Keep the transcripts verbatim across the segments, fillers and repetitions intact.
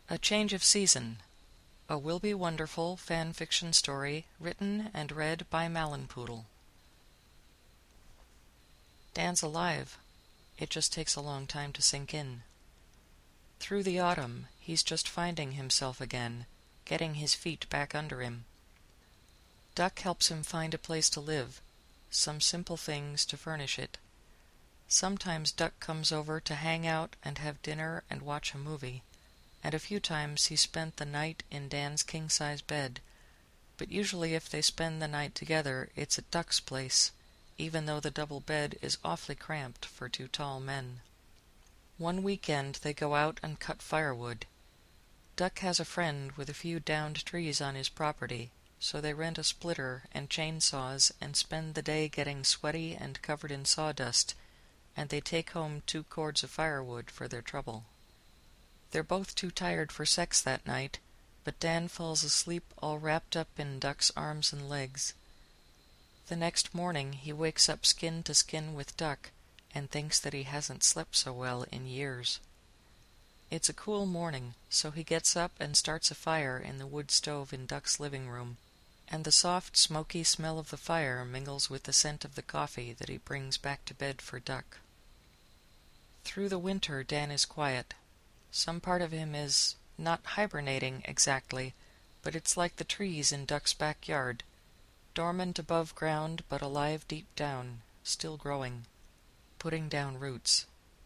A Change of Season, a Will Be Wonderful fan fiction story written and read by Mallenpoodle. Dan's alive. It just takes a long time to sink in. Through the autumn, he's just finding himself again, getting his feet back under him. Duck helps him find a place to live, some simple things to furnish it. Sometimes Duck comes over to hang out and have dinner and watch a movie, and a few times he spent the night in Dan's king-size bed, but usually if they spend the night together it's at Duck's place, even though the double bed is awfully cramped for two tall men. One weekend they go out and cut firewood. Duck has a friend with a few downed trees on his property, so they rent a splitter and chainsaws and spend the day getting sweaty and covered in sawdust, and they take home two cords of firewood for their trouble. They're both too tired for sex that night, but Dan falls asleep all wrapped up in Duck's arms and legs. The next morning he wakes up skin to skin with Duck and thinks that he hasn't slept so well in years. It's a cool morning, so he gets up and starts a fire in the wood stove in Duck's living room, and the soft, smoky smell of the fire mingles with the scent of the coffee that he brings back to bed for Duck. Through the winter Dan is quiet. Some part of him is not hibernating exactly, but it's like the trees in Duck's backyard, dormant above ground but alive deep down, still growing, putting down roots.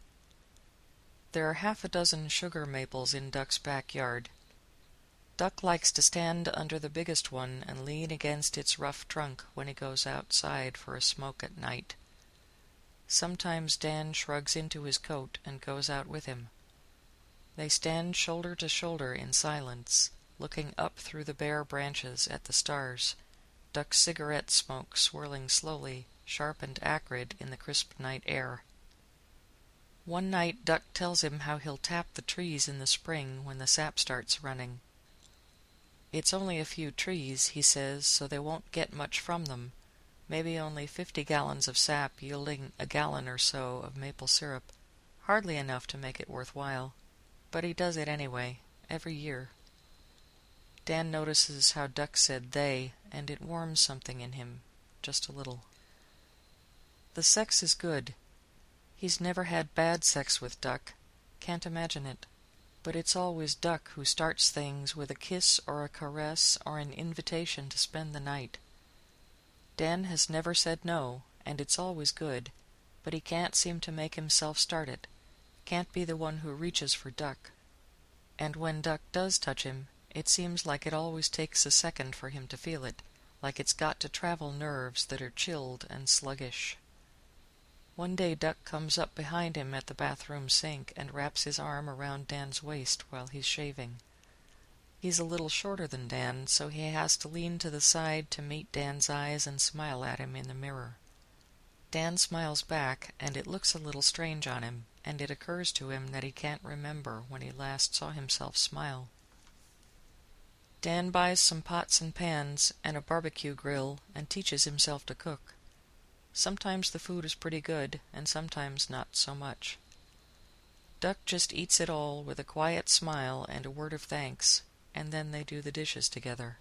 There are half a dozen sugar maples in Duck's backyard. Duck likes to stand under the biggest one and lean against its rough trunk when he goes outside for a smoke at night. Sometimes Dan shrugs into his coat and goes out with him. They stand shoulder to shoulder in silence, looking up through the bare branches at the stars, Duck's cigarette smoke swirling slowly, sharp and acrid in the crisp night air. One night Duck tells him how he'll tap the trees in the spring when the sap starts running. It's only a few trees, he says, so they won't get much from them, maybe only fifty gallons of sap yielding a gallon or so of maple syrup, hardly enough to make it worthwhile. But he does it anyway, every year. Dan notices how Duck said they, and it warms something in him, just a little. The sex is good. He's never had bad sex with Duck, can't imagine it, but it's always Duck who starts things with a kiss or a caress or an invitation to spend the night. Dan has never said no, and it's always good, but he can't seem to make himself start it, can't be the one who reaches for Duck. And when Duck does touch him, it seems like it always takes a second for him to feel it, like it's got to travel nerves that are chilled and sluggish. One day Duck comes up behind him at the bathroom sink and wraps his arm around Dan's waist while he's shaving. He's a little shorter than Dan, so he has to lean to the side to meet Dan's eyes and smile at him in the mirror. Dan smiles back, and it looks a little strange on him, and it occurs to him that he can't remember when he last saw himself smile. Dan buys some pots and pans and a barbecue grill and teaches himself to cook. Sometimes the food is pretty good, and sometimes not so much. Duck just eats it all with a quiet smile and a word of thanks, and then they do the dishes together.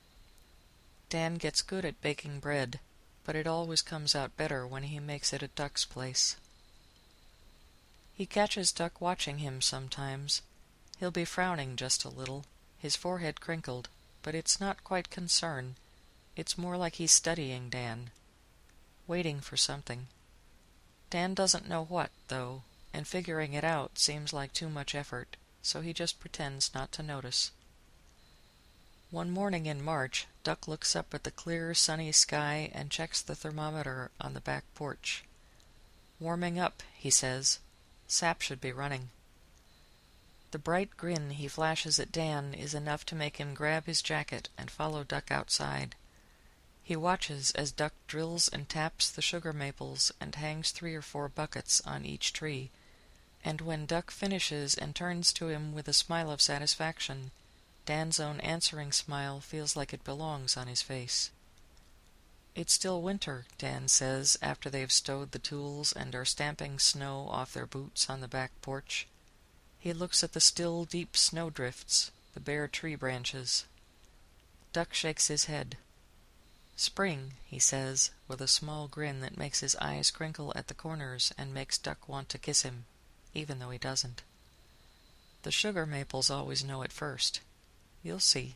Dan gets good at baking bread, but it always comes out better when he makes it at Duck's place. He catches Duck watching him sometimes. He'll be frowning just a little, his forehead crinkled, but it's not quite concern. It's more like he's studying Dan, waiting for something. Dan doesn't know what, though, and figuring it out seems like too much effort, so he just pretends not to notice. One morning in March, Duck looks up at the clear, sunny sky and checks the thermometer on the back porch. Warming up, he says. Sap should be running. The bright grin he flashes at Dan is enough to make him grab his jacket and follow Duck outside. He watches as Duck drills and taps the sugar maples and hangs three or four buckets on each tree, and when Duck finishes and turns to him with a smile of satisfaction, Dan's own answering smile feels like it belongs on his face. It's still winter, Dan says, after they've stowed the tools and are stamping snow off their boots on the back porch. He looks at the still, deep snowdrifts, the bare tree branches. Duck shakes his head. "Spring," he says, with a small grin that makes his eyes crinkle at the corners and makes Duck want to kiss him, even though he doesn't. The sugar maples always know it first. You'll see.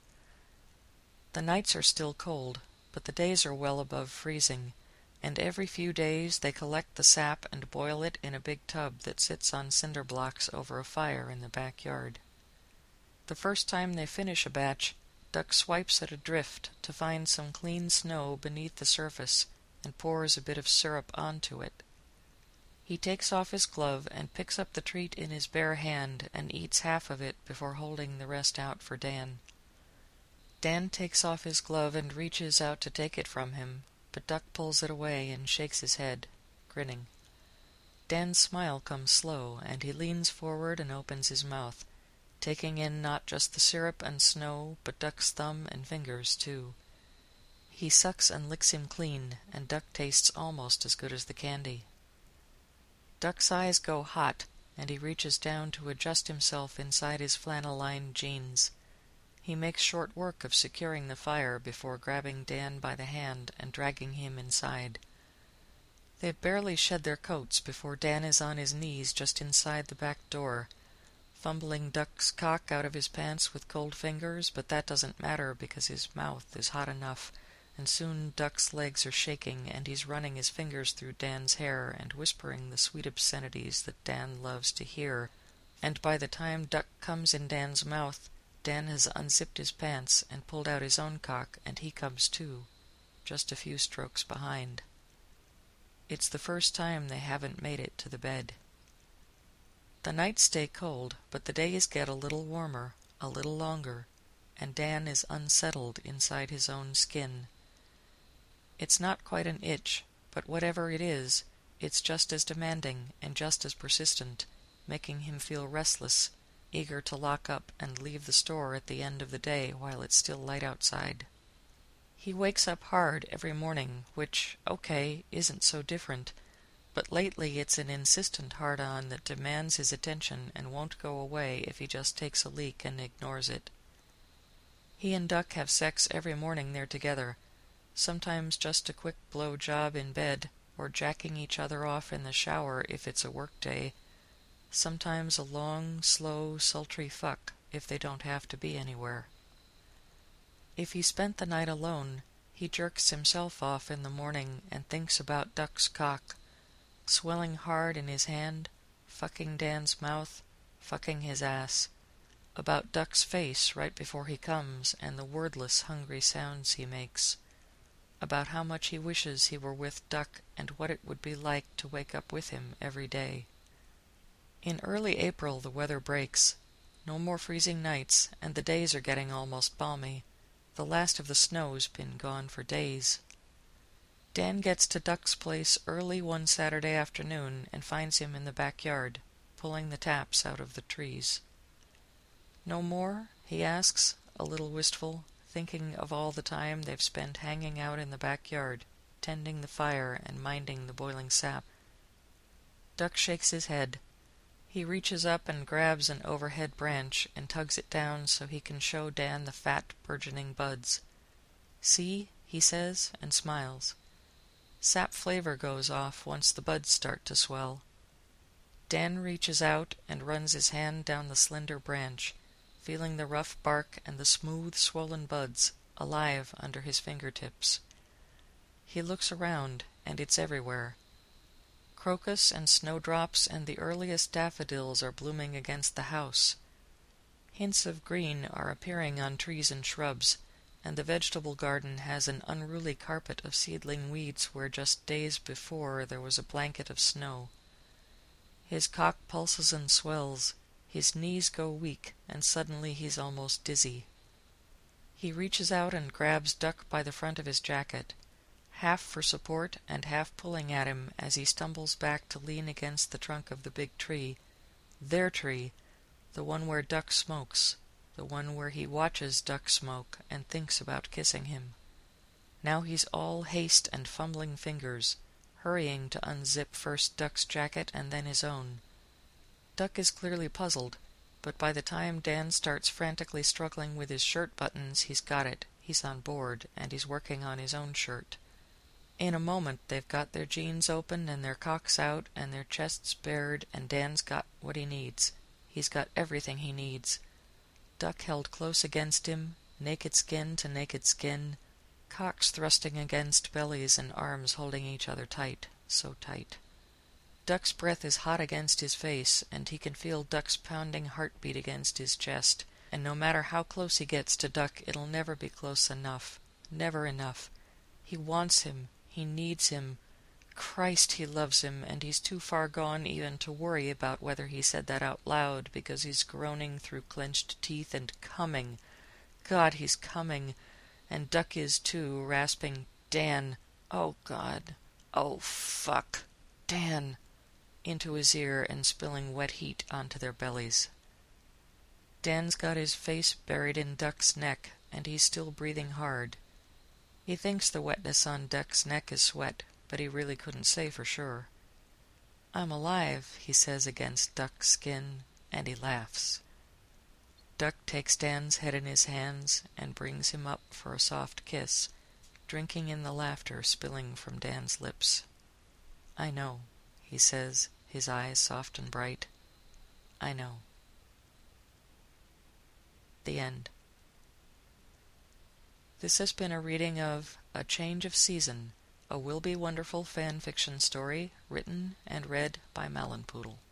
The nights are still cold, but the days are well above freezing, and every few days they collect the sap and boil it in a big tub that sits on cinder blocks over a fire in the backyard. The first time they finish a batch, Duck swipes at a drift to find some clean snow beneath the surface and pours a bit of syrup onto it. He takes off his glove and picks up the treat in his bare hand and eats half of it before holding the rest out for Dan. Dan takes off his glove and reaches out to take it from him, but Duck pulls it away and shakes his head, grinning. Dan's smile comes slow, and he leans forward and opens his mouth, taking in not just the syrup and snow, but Duck's thumb and fingers, too. He sucks and licks him clean, and Duck tastes almost as good as the candy. Duck's eyes go hot, and he reaches down to adjust himself inside his flannel-lined jeans. He makes short work of securing the fire before grabbing Dan by the hand and dragging him inside. They've barely shed their coats before Dan is on his knees just inside the back door, fumbling Duck's cock out of his pants with cold fingers, but that doesn't matter because his mouth is hot enough, and soon Duck's legs are shaking and he's running his fingers through Dan's hair and whispering the sweet obscenities that Dan loves to hear, and by the time Duck comes in Dan's mouth, Dan has unzipped his pants and pulled out his own cock, and he comes too, just a few strokes behind. It's the first time they haven't made it to the bed. The nights stay cold, but the days get a little warmer, a little longer, and Dan is unsettled inside his own skin. It's not quite an itch, but whatever it is, it's just as demanding and just as persistent, making him feel restless, eager to lock up and leave the store at the end of the day while it's still light outside. He wakes up hard every morning, which, okay, isn't so different, but lately it's an insistent hard-on that demands his attention and won't go away if he just takes a leak and ignores it. He and Duck have sex every morning they're together, sometimes just a quick blow job in bed, or jacking each other off in the shower if it's a work day, sometimes a long, slow, sultry fuck if they don't have to be anywhere. If he spent the night alone, he jerks himself off in the morning and thinks about Duck's cock, swelling hard in his hand, fucking Dan's mouth, fucking his ass, about Duck's face right before he comes and the wordless, hungry sounds he makes, about how much he wishes he were with Duck and what it would be like to wake up with him every day. In early April the weather breaks. No more freezing nights, and the days are getting almost balmy. The last of the snow's been gone for days. Dan gets to Duck's place early one Saturday afternoon and finds him in the backyard, pulling the taps out of the trees. "No more?" he asks, a little wistful, thinking of all the time they've spent hanging out in the backyard, tending the fire and minding the boiling sap. Duck shakes his head. He reaches up and grabs an overhead branch and tugs it down so he can show Dan the fat, burgeoning buds. "See?" he says, and smiles. Sap flavor goes off once the buds start to swell. Dan reaches out and runs his hand down the slender branch, feeling the rough bark and the smooth, swollen buds, alive under his fingertips. He looks around, and it's everywhere. Crocus and snowdrops and the earliest daffodils are blooming against the house. Hints of green are appearing on trees and shrubs, and the vegetable garden has an unruly carpet of seedling weeds where just days before there was a blanket of snow. His cock pulses and swells, his knees go weak, and suddenly he's almost dizzy. He reaches out and grabs Duck by the front of his jacket, half for support and half pulling at him as he stumbles back to lean against the trunk of the big tree, their tree, the one where Duck smokes, the one where he watches Duck smoke and thinks about kissing him. Now he's all haste and fumbling fingers, hurrying to unzip first Duck's jacket and then his own. Duck is clearly puzzled, but by the time Dan starts frantically struggling with his shirt buttons, he's got it. He's on board, and he's working on his own shirt. In a moment, they've got their jeans open and their cocks out and their chests bared, and Dan's got what he needs. He's got everything he needs. Duck held close against him, naked skin to naked skin, cocks thrusting against bellies and arms holding each other tight, so tight. Duck's breath is hot against his face, and he can feel Duck's pounding heartbeat against his chest, and no matter how close he gets to Duck, it'll never be close enough. Never enough. He wants him. He needs him. Christ, he loves him, and he's too far gone even to worry about whether he said that out loud, because he's groaning through clenched teeth and coming. God, he's coming. And Duck is too, rasping, Dan. Oh, God. Oh, fuck. Dan. Into his ear and spilling wet heat onto their bellies. Dan's got his face buried in Duck's neck, and he's still breathing hard. He thinks the wetness on Duck's neck is sweat, but he really couldn't say for sure. I'm alive, he says against Duck's skin, and he laughs. Duck takes Dan's head in his hands and brings him up for a soft kiss, drinking in the laughter spilling from Dan's lips. I know, he says, his eyes soft and bright. I know. The end. This has been a reading of A Change of Season, a Will Be Wonderful fan fiction story written and read by Malin Poodle.